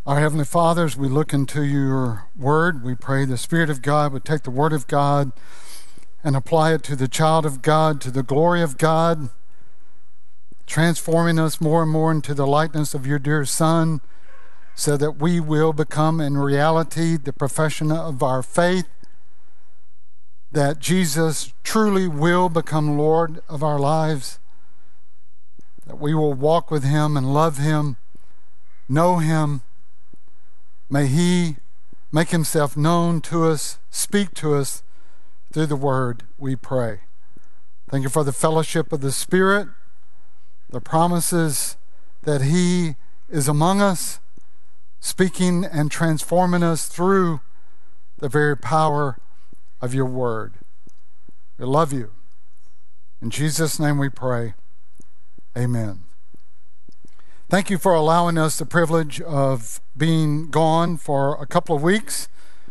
Our Heavenly Father, as we look into your word, we pray the Spirit of God would take the word of God and apply it to the child of God, to the glory of God, transforming us more and more into the likeness of your dear Son, so that we will become in reality the profession of our faith, that Jesus truly will become Lord of our lives, that we will walk with him and love him, know him. May he make himself known to us, speak to us through the word, we pray. Thank you for the fellowship of the Spirit, the promises that he is among us, speaking and transforming us through the very power of your word. We love you. In Jesus' name we pray. Amen. Thank you for allowing us the privilege of being gone for a couple of weeks.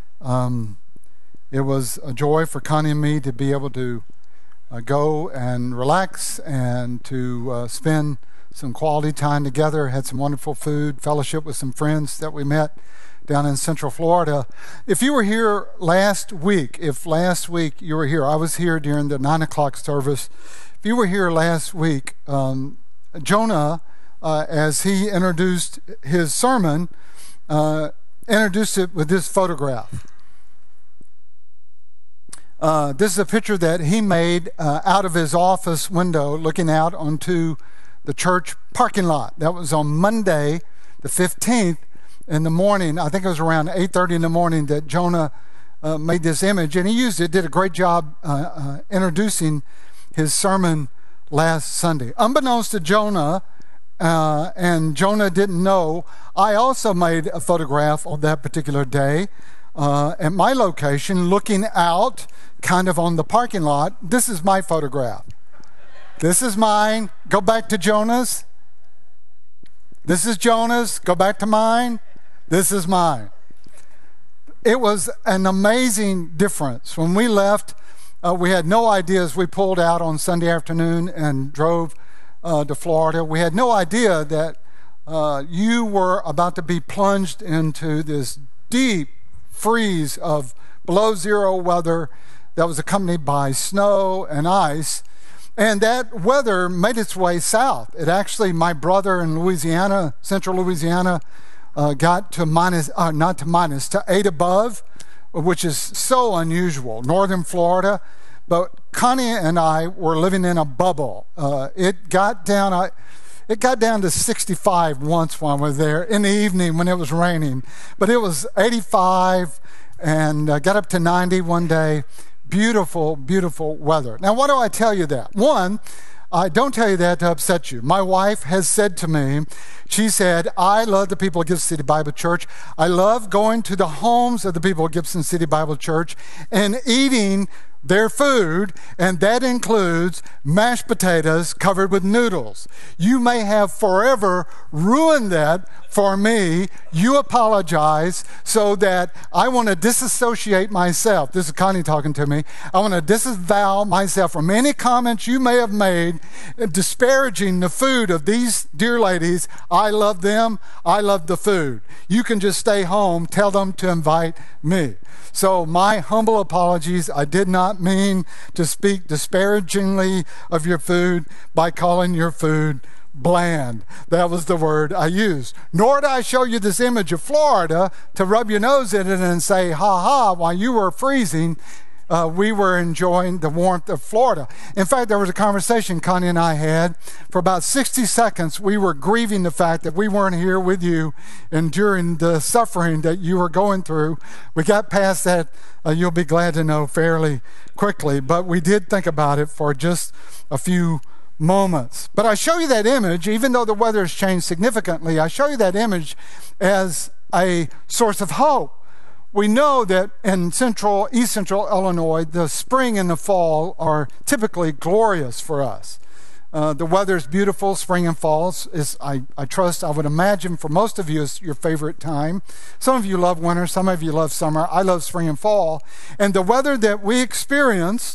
It was a joy for Connie and me to be able to go and relax and to spend some quality time together. Had some wonderful food, fellowship with some friends that we met down in Central Florida. If you were here last week, you were here, I was here during the 9 o'clock service. If you were here last week, Jonah, as he introduced his sermon, introduced it with this photograph. This is a picture that he made out of his office window looking out onto the church parking lot. That was on Monday, the 15th in the morning. I think it was around 8:30 in the morning that Jonah made this image, and he used it, did a great job introducing his sermon last Sunday. Unbeknownst to Jonah, and Jonah didn't know, I also made a photograph on that particular day at my location, looking out kind of on the parking lot. This is my photograph. This is mine. Go back to Jonah's. This is Jonah's. Go back to mine. This is mine. It was an amazing difference. When we left, we had no idea as we pulled out on Sunday afternoon and drove to Florida. We had no idea that you were about to be plunged into this deep freeze of below zero weather that was accompanied by snow and ice. And that weather made its way south. It actually, my brother in Louisiana, central Louisiana, got to 8 above, which is so unusual. Northern Florida. But Connie and I were living in a bubble. It got down to 65 once while we were there in the evening when it was raining. But it was 85 and got up to 90 one day. Beautiful, beautiful weather. Now, why do I tell you that? One, I don't tell you that to upset you. My wife has said to me, she said, I love the people of Gibson City Bible Church. I love going to the homes of the people of Gibson City Bible Church and eating their food, and that includes mashed potatoes covered with noodles. You may have forever ruined that for me. You apologize so that I want to disassociate myself. This is Connie talking to me. I want to disavow myself from any comments you may have made disparaging the food of these dear ladies. I love them. I love the food. You can just stay home. Tell them to invite me. So my humble apologies. I did not mean to speak disparagingly of your food by calling your food bland. That was the word I used. Nor did I show you this image of Florida to rub your nose in it and say, ha ha, while you were freezing, we were enjoying the warmth of Florida. In fact, there was a conversation Connie and I had. For about 60 seconds, we were grieving the fact that we weren't here with you enduring the suffering that you were going through. We got past that, you'll be glad to know, fairly quickly. But we did think about it for just a few moments. But I show you that image, even though the weather has changed significantly, I show you that image as a source of hope. We know that in east central Illinois, the spring and the fall are typically glorious for us. The weather is beautiful. Spring and fall is, I trust, I would imagine for most of you is your favorite time. Some of you love winter. Some of you love summer. I love spring and fall. And the weather that we experienced,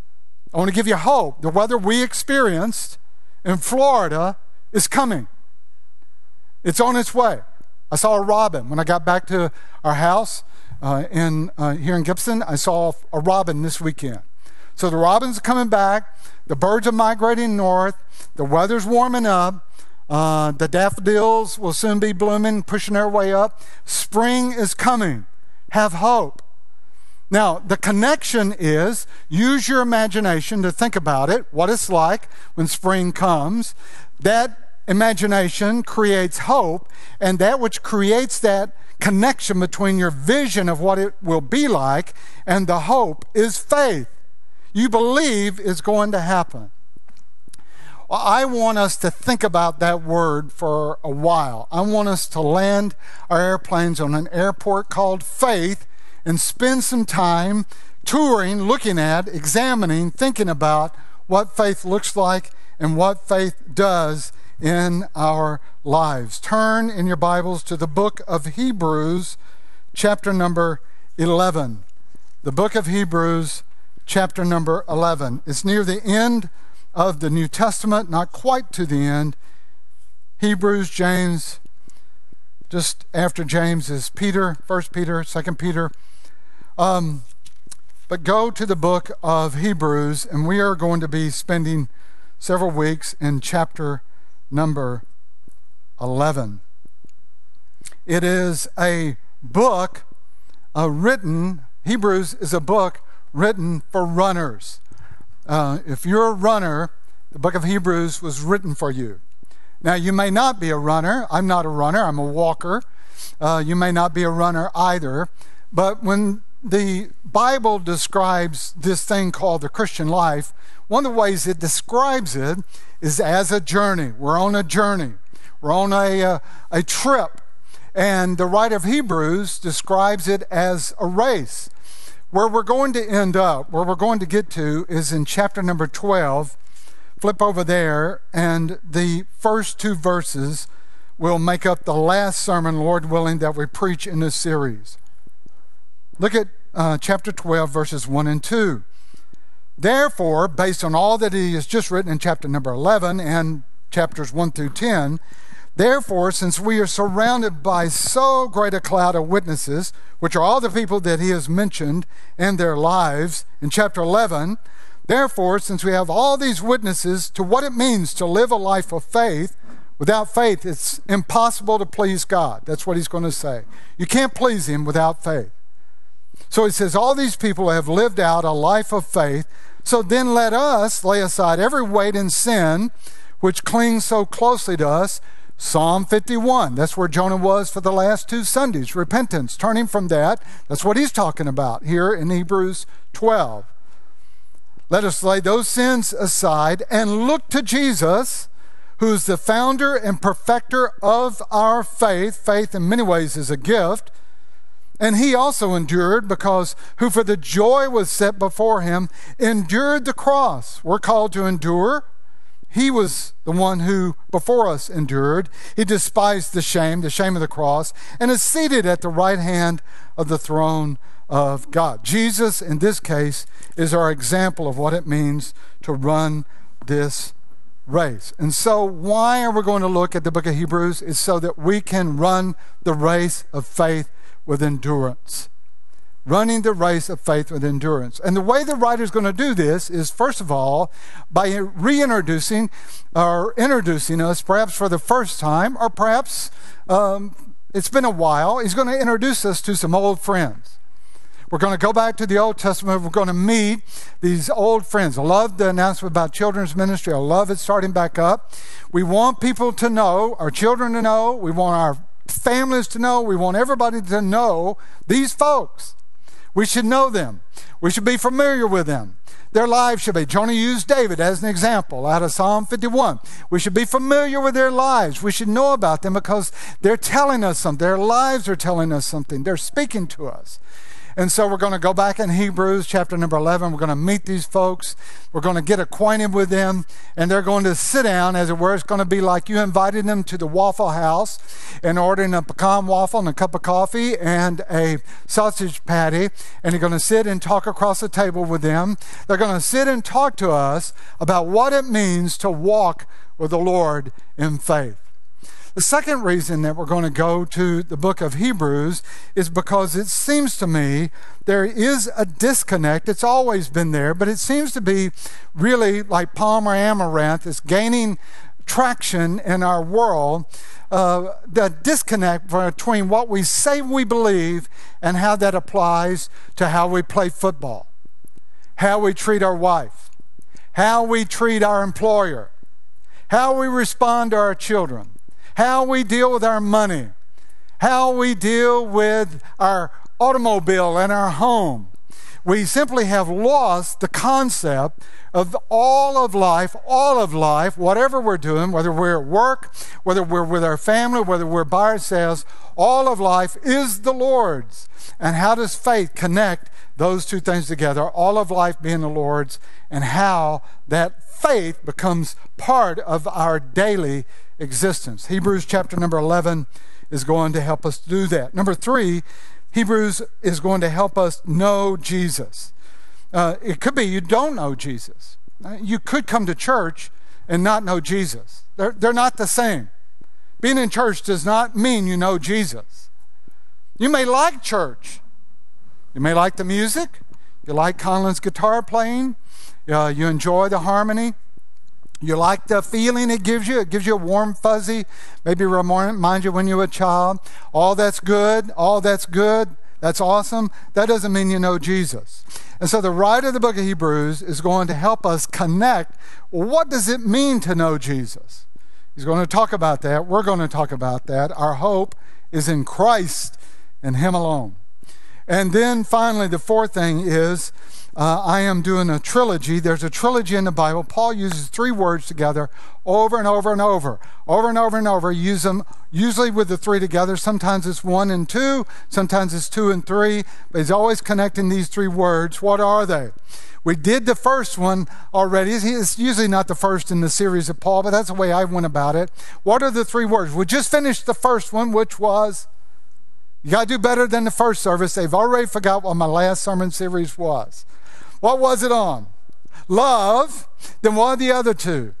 I want to give you hope. The weather we experienced in Florida is coming. It's on its way. I saw a robin. When I got back to our house here in Gibson, I saw a robin this weekend. So the robins are coming back. The birds are migrating north. The weather's warming up. The daffodils will soon be blooming, pushing their way up. Spring is coming. Have hope. Now, the connection is, use your imagination to think about it, what it's like when spring comes. That imagination creates hope, and that which creates that connection between your vision of what it will be like and the hope is faith. You believe it's going to happen. Well, I want us to think about that word for a while. I want us to land our airplanes on an airport called Faith and spend some time touring, looking at, examining, thinking about what faith looks like and what faith does in our lives. Turn in your Bibles to the book of Hebrews, chapter number 11. The book of Hebrews, chapter number 11. It's near the end of the New Testament, not quite to the end. Hebrews, James, just after James is Peter, 1 Peter, 2 Peter. But go to the book of Hebrews, and we are going to be spending several weeks in chapter number 11. It is a book written, Hebrews is a book written for runners. If you're a runner, the book of Hebrews was written for you. Now, you may not be a runner. I'm not a runner. I'm a walker. You may not be a runner either. But when the Bible describes this thing called the Christian life, one of the ways it describes it is as a journey. We're on a journey. We're on a trip. And the writer of Hebrews describes it as a race. Where we're going to end up, where we're going to get to, is in chapter number 12. Flip over there, and the first two verses will make up the last sermon, Lord willing, that we preach in this series. Look at chapter 12, verses 1 and 2. Therefore, based on all that he has just written in chapter number 11 and chapters 1 through 10, therefore, since we are surrounded by so great a cloud of witnesses, which are all the people that he has mentioned and their lives in chapter 11, therefore, since we have all these witnesses to what it means to live a life of faith, without faith, it's impossible to please God. That's what he's going to say. You can't please him without faith. So he says, all these people have lived out a life of faith. So then let us lay aside every weight and sin which clings so closely to us. Psalm 51, that's where Jonah was for the last two Sundays. Repentance, turning from that. That's what he's talking about here in Hebrews 12. Let us lay those sins aside and look to Jesus, who's the founder and perfecter of our faith. Faith in many ways is a gift. And he also endured, because who for the joy was set before him endured the cross. We're called to endure. He was the one who before us endured. He despised the shame of the cross, and is seated at the right hand of the throne of God. Jesus, in this case, is our example of what it means to run this race. And so why are we going to look at the book of Hebrews? It's so that we can run the race of faith with endurance. Running the race of faith with endurance. And the way the writer is going to do this is, first of all, by reintroducing or introducing us, perhaps for the first time, or perhaps it's been a while. He's going to introduce us to some old friends. We're going to go back to the Old Testament. We're going to meet these old friends. I love the announcement about children's ministry. I love it starting back up. We want people to know, our children to know. We want our families to know. We want everybody to know these folks. We should know them. We should be familiar with them. Their lives should be. Jonah used David as an example out of Psalm 51. We should be familiar with their lives. We should know about them because they're telling us something. Their lives are telling us something. They're speaking to us. And so we're going to go back in Hebrews chapter number 11. We're going to meet these folks. We're going to get acquainted with them. And they're going to sit down, as it were. It's going to be like you invited them to the Waffle House and ordering a pecan waffle and a cup of coffee and a sausage patty. And you're going to sit and talk across the table with them. They're going to sit and talk to us about what it means to walk with the Lord in faith. The second reason that we're going to go to the book of Hebrews is because it seems to me there is a disconnect. It's always been there, but it seems to be really like palm or amaranth. It's gaining traction in our world. The disconnect between what we say we believe and how that applies to how we play football, how we treat our wife, how we treat our employer, how we respond to our children, how we deal with our money, how we deal with our automobile and our home. We simply have lost the concept of all of life, whatever we're doing, whether we're at work, whether we're with our family, whether we're by ourselves, all of life is the Lord's. And how does faith connect those two things together, all of life being the Lord's, and how that faith becomes part of our daily existence? Hebrews chapter number 11 is going to help us do that. Number 3, Hebrews is going to help us know Jesus. It could be you don't know Jesus. You could come to church and not know Jesus. They're not the same. Being in church does not mean you know Jesus. You may like church. You may like the music. You like Conlon's guitar playing. You enjoy the harmony. You like the feeling it gives you. It gives you a warm, fuzzy, maybe remind you when you were a child. All that's good. All that's good. That's awesome. That doesn't mean you know Jesus. And so the writer of the book of Hebrews is going to help us connect. What does it mean to know Jesus? He's going to talk about that. We're going to talk about that. Our hope is in Christ and Him alone. And then finally, the fourth thing is I am doing a trilogy. There's a trilogy in the Bible. Paul uses 3 words together over and over and over. Over and over and over. Use them usually with the 3 together. Sometimes it's 1 and 2. Sometimes it's 2 and 3. But he's always connecting these 3 words. What are they? We did the first one already. It's usually not the first in the series of Paul, but that's the way I went about it. What are the 3 words? We just finished the first one, which was, you got to do better than the first service. They've already forgot what my last sermon series was. What was it on? Love. Then what are the other 2?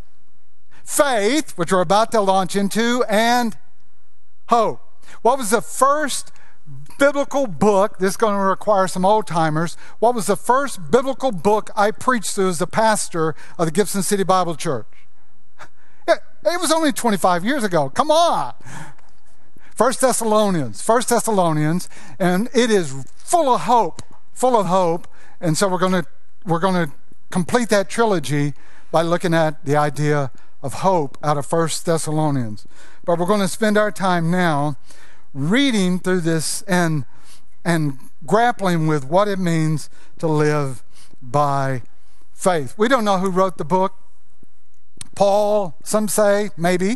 Faith, which we're about to launch into, and hope. What was the first biblical book? This is going to require some old timers. What was the first biblical book I preached through as the pastor of the Gibson City Bible Church? It was only 25 years ago. Come on. 1 Thessalonians, and it is full of hope. And so we're going to complete that trilogy by looking at the idea of hope out of 1 Thessalonians. But we're going to spend our time now reading through this and grappling with what it means to live by faith. We don't know who wrote the book. Paul, some say, maybe.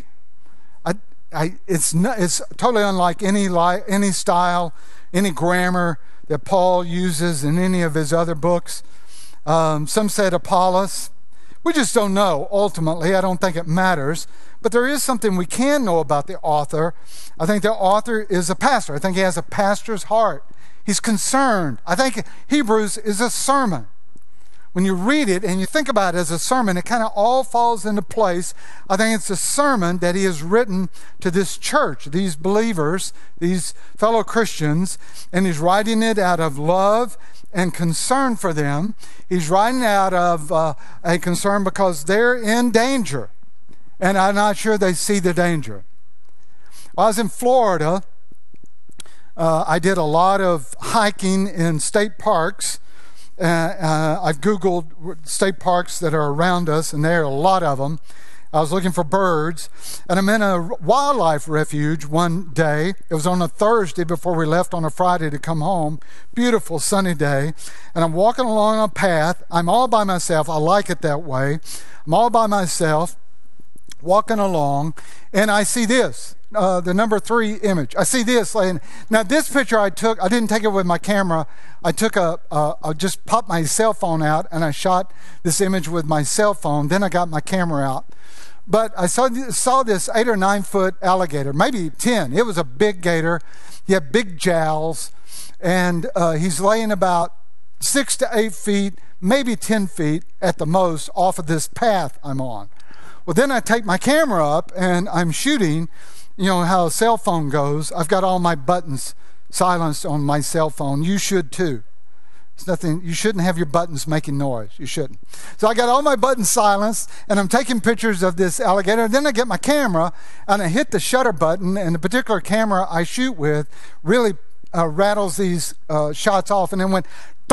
It's totally unlike any style, any grammar that Paul uses in any of his other books. Some said Apollos. We just don't know, ultimately. I don't think it matters. But there is something we can know about the author. I think the author is a pastor. I think he has a pastor's heart. He's concerned. I think Hebrews is a sermon. When you read it and you think about it as a sermon, it kind of all falls into place. I think it's a sermon that he has written to this church, these believers, these fellow Christians, and he's writing it out of love and concern for them. He's writing out of a concern because they're in danger, and I'm not sure they see the danger. While I was in Florida, I did a lot of hiking in state parks. I've Googled state parks that are around us, and there are a lot of them. I was looking for birds, and I'm in a wildlife refuge one day. It was on a Thursday before we left on a Friday to come home. Beautiful sunny day, and I'm walking along a path. I'm all by myself. I like it that way. I'm all by myself, walking along, and I see this. The number 3 image. I see this. Now, this picture I took, I didn't take it with my camera. I took I just popped my cell phone out and I shot this image with my cell phone. Then I got my camera out. But I saw this 8 or 9 foot alligator, maybe 10. It was a big gator. He had big jowls, and he's laying about 6 to 8 feet, maybe 10 feet at the most off of this path I'm on. Well, then I take my camera up and I'm shooting. You know how a cell phone goes. I've got all my buttons silenced on my cell phone. You should too. It's nothing. You shouldn't have your buttons making noise. You shouldn't. So I got all my buttons silenced, and I'm taking pictures of this alligator. And then I get my camera, and I hit the shutter button, and the particular camera I shoot with really rattles these shots off, and then went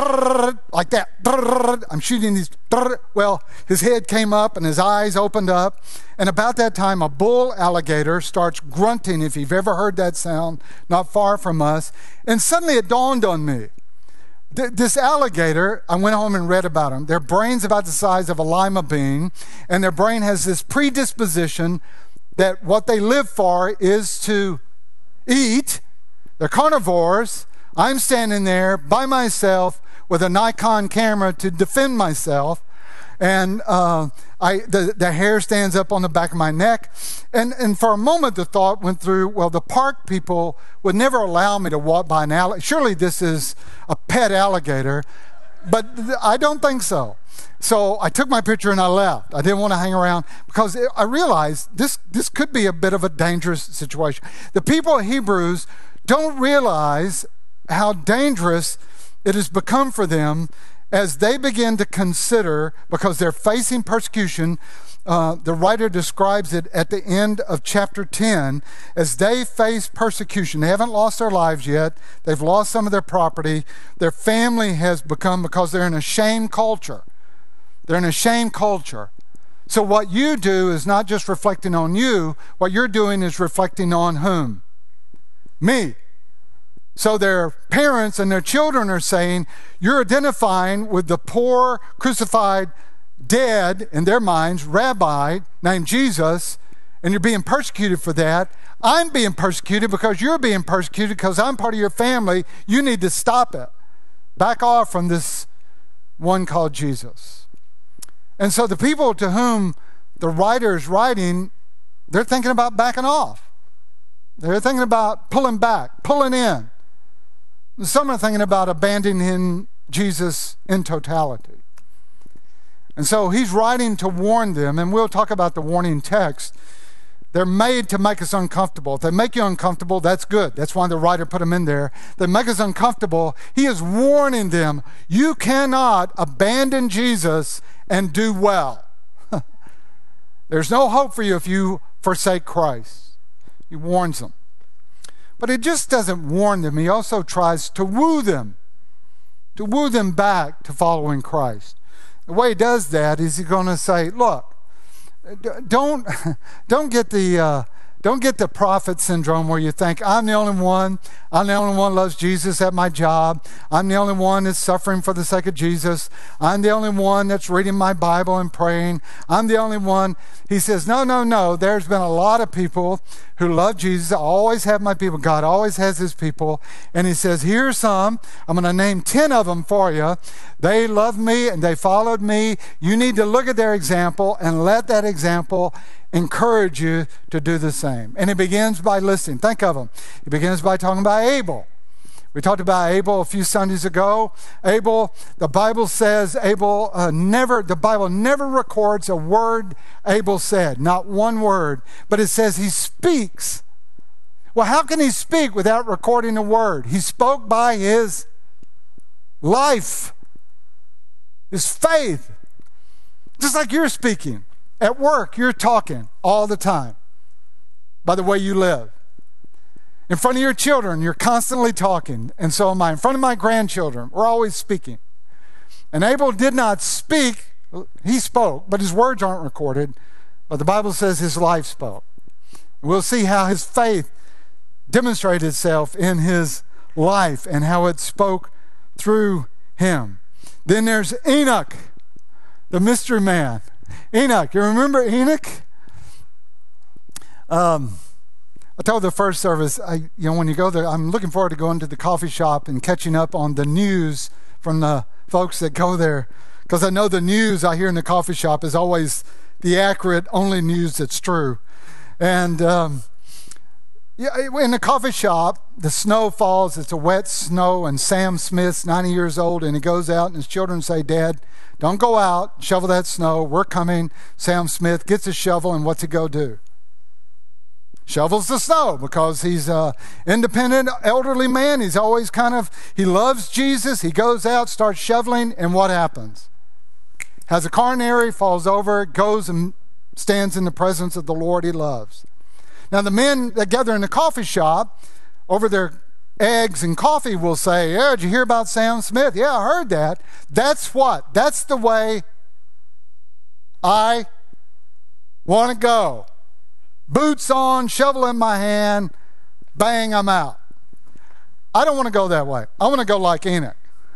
like that. I'm shooting these. Well, his head came up, and his eyes opened up, and about that time, a bull alligator starts grunting, if you've ever heard that sound, not far from us. And suddenly it dawned on me. This alligator, I went home and read about them. Their brain's about the size of a lima bean, and their brain has this predisposition that what they live for is to eat. They're carnivores. I'm standing there by myself with a Nikon camera to defend myself, and the hair stands up on the back of my neck. And for a moment, the thought went through, well, the park people would never allow me to walk by an alligator. Surely this is a pet alligator, but I don't think so. So I took my picture and I left. I didn't want to hang around because I realized this could be a bit of a dangerous situation. The people of Hebrews don't realize how dangerous it has become for them as they begin to consider, because they're facing persecution. The writer describes it at the end of chapter 10 as they face persecution. They haven't lost their lives yet. They've lost some of their property. Their family has become, because they're in a shame culture. They're in a shame culture. So what you do is not just reflecting on you. What you're doing is reflecting on whom? Me. So their parents and their children are saying, you're identifying with the poor, crucified, dead, in their minds, rabbi named Jesus, and you're being persecuted for that. I'm being persecuted because you're being persecuted because I'm part of your family. You need to stop it. Back off from this one called Jesus. And so the people to whom the writer is writing, they're thinking about backing off. They're thinking about pulling back, pulling in. Some are thinking about abandoning Jesus in totality. And so he's writing to warn them, and we'll talk about the warning text. They're made to make us uncomfortable. If they make you uncomfortable, that's good. That's why the writer put them in there. They make us uncomfortable. He is warning them, you cannot abandon Jesus and do well. There's no hope for you if you forsake Christ. He warns them. But he just doesn't warn them. He also tries to woo them back to following Christ. The way he does that is he's going to say, look, don't get the prophet syndrome where you think, I'm the only one who loves Jesus at my job. I'm the only one that's suffering for the sake of Jesus. I'm the only one that's reading my Bible and praying. I'm the only one. He says, no. There's been a lot of people who love Jesus. I always have my people. God always has his people. And he says, here's some. I'm going to name 10 of them for you. They loved me and they followed me. You need to look at their example and let that example encourage you to do the same. And he begins by listing. Think of them. He begins by talking about Abel. We talked about Abel a few Sundays ago. Abel, the Bible says the Bible never records a word Abel said, not one word, but it says he speaks. Well, how can he speak without recording a word? He spoke by his life, his faith, just like you're speaking. At work, you're talking all the time by the way you live. In front of your children, you're constantly talking, and so am I. In front of my grandchildren, we're always speaking. And Abel did not speak. He spoke, but his words aren't recorded. But the Bible says his life spoke. We'll see how his faith demonstrated itself in his life and how it spoke through him. Then there's Enoch, the mystery man. Enoch, you remember Enoch? I told the first service, when you go there, I'm looking forward to going to the coffee shop and catching up on the news from the folks that go there, because I know the news I hear in the coffee shop is always the accurate, only news that's true. And in the coffee shop, the snow falls. It's a wet snow, and Sam Smith's 90 years old, and he goes out, and his children say, Dad, don't go out, shovel that snow. We're coming. Sam Smith gets a shovel, and what's he go do? shovels the snow because he's an independent elderly man. He's always he loves Jesus. He goes out, starts shoveling, and what happens? Has a coronary, falls over, goes and stands in the presence of the Lord he loves. Now the men that gather in the coffee shop over their eggs and coffee will say, yeah, did you hear about Sam Smith? Yeah, I heard that. That's what? That's the way I want to go. Boots on, shovel in my hand, bang, I'm out. I don't want to go that way. I want to go like Enoch.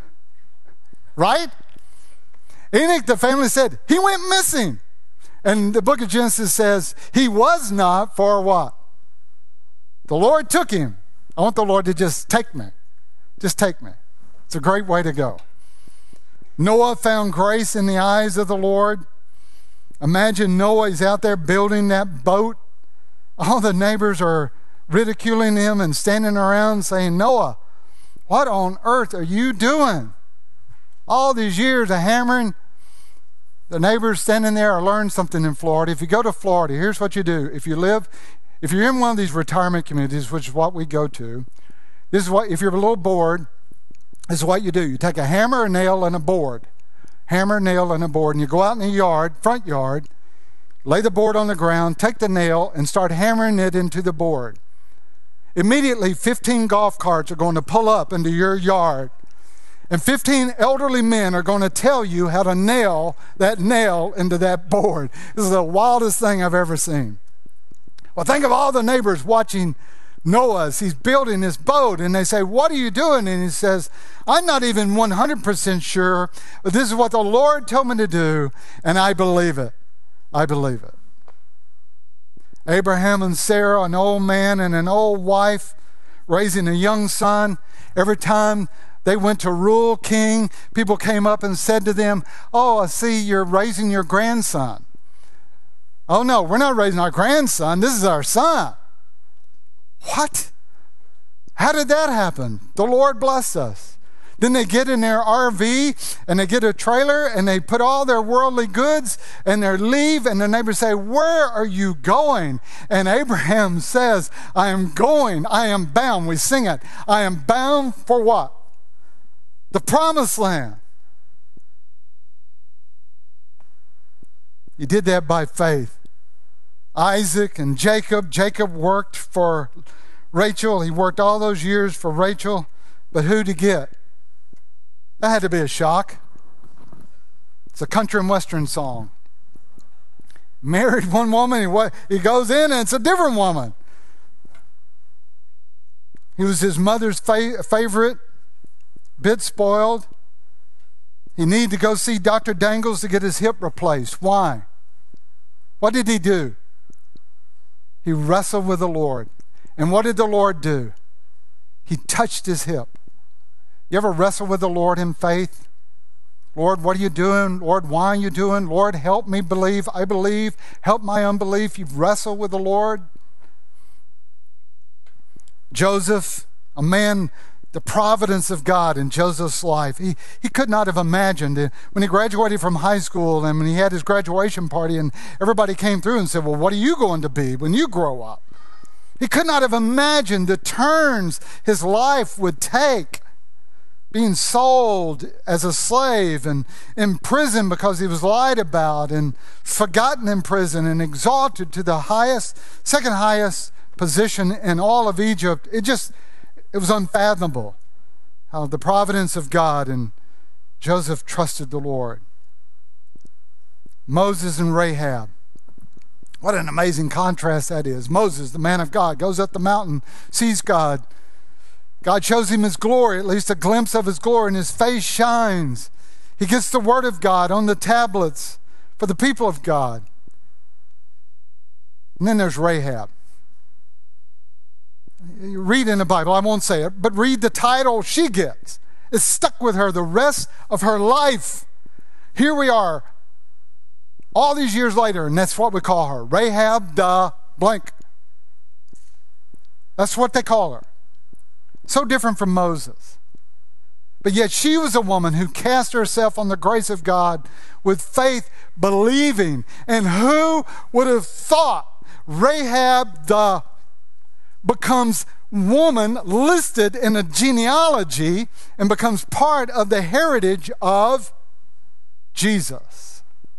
Right? Enoch, the family said, he went missing. And the book of Genesis says, he was not for what? The Lord took him. I want the Lord to just take me. Just take me. It's a great way to go. Noah found grace in the eyes of the Lord. Imagine Noah is out there building that boat. All the neighbors are ridiculing him and standing around saying, Noah, what on earth are you doing? All these years of hammering. The neighbors standing there. I learned something in Florida. If you go to Florida, here's what you do. If you're in one of these retirement communities, which is what we go to, if you're a little bored, this is what you do. You take a hammer, a nail, and a board. Hammer, nail, and a board. And you go out in the yard, front yard, lay the board on the ground, take the nail, and start hammering it into the board. Immediately, 15 golf carts are going to pull up into your yard. And 15 elderly men are going to tell you how to nail that nail into that board. This is the wildest thing I've ever seen. Well, think of all the neighbors watching Noah as he's building his boat, and they say, what are you doing? And he says, I'm not even 100% sure, but this is what the Lord told me to do, and I believe it. I believe it. Abraham and Sarah, an old man and an old wife, raising a young son. Every time they went to rule king, people came up and said to them, oh, I see you're raising your grandson. Oh, no, we're not raising our grandson. This is our son. What? How did that happen? The Lord bless us. Then they get in their RV and they get a trailer and they put all their worldly goods and they leave, and the neighbors say, where are you going? And Abraham says, I am going. I am bound. We sing it. I am bound for what? The promised land. He did that by faith. Isaac and Jacob. Jacob worked for Rachel. He worked all those years for Rachel. But who to get? That had to be a shock. It's a country and western song. Married one woman, he goes in and it's a different woman. He was his mother's favorite, bit spoiled. He needed to go see Dr. Dangles to get his hip replaced. Why? What did he do? He wrestled with the Lord. And what did the Lord do? He touched his hip. You ever wrestle with the Lord in faith? Lord, what are you doing? Lord, why are you doing? Lord, help me believe. I believe. Help my unbelief. You've wrestled with the Lord. Joseph, a man, the providence of God in Joseph's life. He could not have imagined it. When he graduated from high school and when he had his graduation party and everybody came through and said, well, what are you going to be when you grow up? He could not have imagined the turns his life would take. Being sold as a slave and in prison because he was lied about and forgotten in prison and exalted to the second highest position in all of Egypt. It was unfathomable how the providence of God, and Joseph trusted the Lord. Moses and Rahab. What an amazing contrast that is. Moses, the man of God, goes up the mountain, sees God. God shows him his glory, at least a glimpse of his glory, and his face shines. He gets the word of God on the tablets for the people of God. And then there's Rahab. You read in the Bible, I won't say it, but read the title she gets. It's stuck with her the rest of her life. Here we are, all these years later, and that's what we call her. Rahab the blank. That's what they call her. So different from Moses. But yet she was a woman who cast herself on the grace of God with faith, believing. And who would have thought Rahab the becomes woman listed in a genealogy and becomes part of the heritage of Jesus.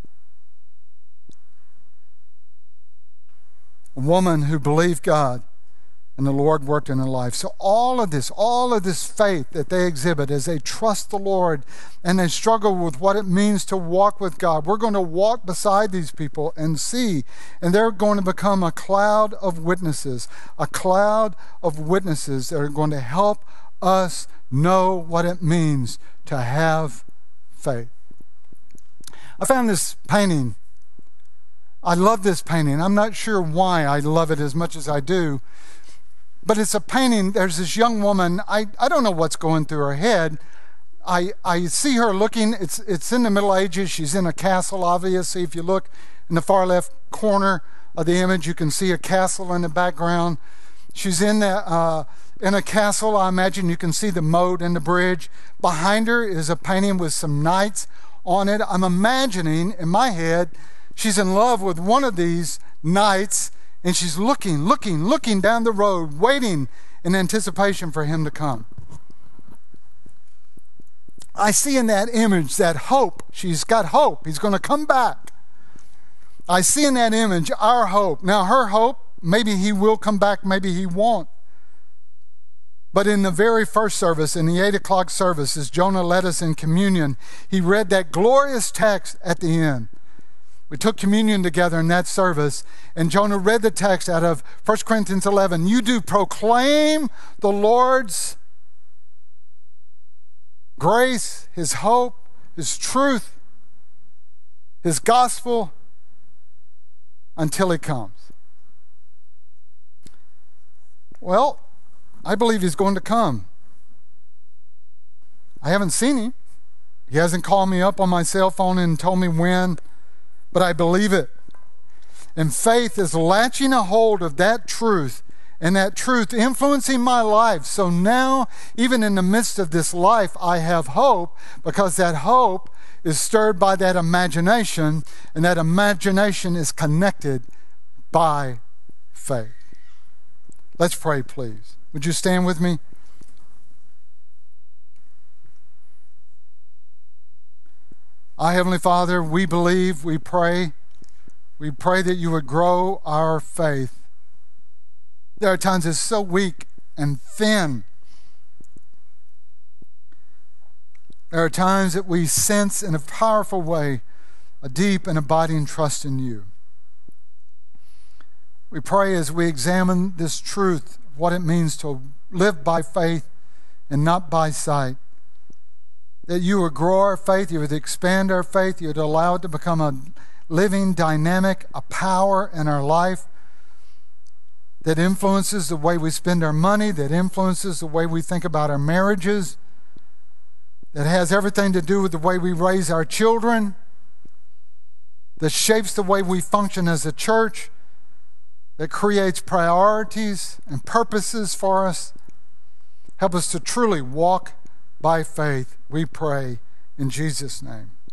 A woman who believed God and the Lord worked in her life. So all of this faith that they exhibit as they trust the Lord and they struggle with what it means to walk with God. We're going to walk beside these people and see, and they're going to become a cloud of witnesses that are going to help us know what it means to have faith. I found this painting. I love this painting. I'm not sure why I love it as much as I do. But it's a painting. There's this young woman. I don't know what's going through her head. I see her looking. It's in the Middle Ages. She's in a castle, obviously. If you look in the far left corner of the image, you can see a castle in the background. She's in a castle. I imagine you can see the moat and the bridge. Behind her is a painting with some knights on it. I'm imagining in my head she's in love with one of these knights. And she's looking down the road, waiting in anticipation for him to come. I see in that image that hope. She's got hope. He's going to come back. I see in that image our hope. Now, her hope, maybe he will come back, maybe he won't. But in the very first service, in the 8 o'clock service, as Jonah led us in communion, he read that glorious text at the end. We took communion together in that service, and Jonah read the text out of 1 Corinthians 11. You do proclaim the Lord's grace, his hope, his truth, his gospel, until he comes. Well, I believe he's going to come. I haven't seen him. He hasn't called me up on my cell phone and told me when. But I believe it. And faith is latching a hold of that truth, and that truth influencing my life. So now, even in the midst of this life, I have hope, because that hope is stirred by that imagination, and that imagination is connected by faith. Let's pray, please. Would you stand with me? Our Heavenly Father, we believe, we pray that you would grow our faith. There are times it's so weak and thin. There are times that we sense in a powerful way a deep and abiding trust in you. We pray as we examine this truth, what it means to live by faith and not by sight, that you would grow our faith, you would expand our faith, you would allow it to become a living, dynamic, a power in our life that influences the way we spend our money, that influences the way we think about our marriages, that has everything to do with the way we raise our children, that shapes the way we function as a church, that creates priorities and purposes for us. Help us to truly walk by faith, we pray in Jesus' name.